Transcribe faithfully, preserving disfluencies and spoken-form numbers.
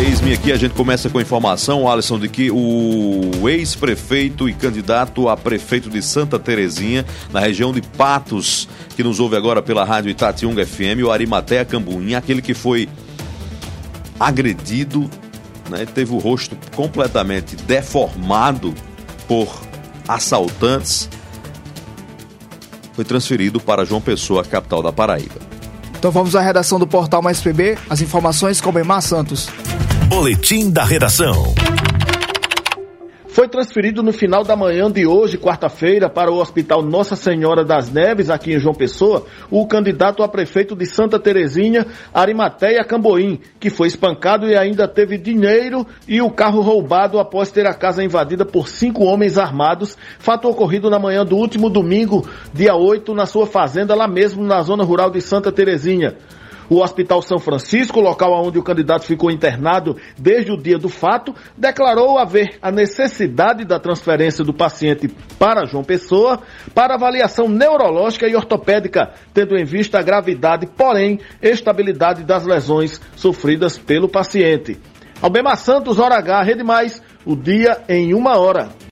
Eis-me aqui, a gente começa com a informação, Alisson, de que o ex-prefeito e candidato a prefeito de Santa Terezinha, na região de Patos, que nos ouve agora pela rádio Itatiunga F M, o Arimateia Cambuim, aquele que foi agredido, né, teve o rosto completamente deformado por assaltantes, foi transferido para João Pessoa, capital da Paraíba. Então vamos à redação do Portal Mais P B, as informações com Bemar Santos. Boletim da redação. Foi transferido no final da manhã de hoje, quarta-feira, para o Hospital Nossa Senhora das Neves, aqui em João Pessoa, o candidato a prefeito de Santa Terezinha, Arimateia Cambuim, que foi espancado e ainda teve dinheiro e o carro roubado após ter a casa invadida por cinco homens armados, fato ocorrido na manhã do último domingo, dia oito, na sua fazenda, lá mesmo na zona rural de Santa Terezinha. O Hospital São Francisco, local onde o candidato ficou internado desde o dia do fato, declarou haver a necessidade da transferência do paciente para João Pessoa para avaliação neurológica e ortopédica, tendo em vista a gravidade, porém, estabilidade das lesões sofridas pelo paciente. Albemar Santos, Hora H, Rede Mais, o dia em uma hora.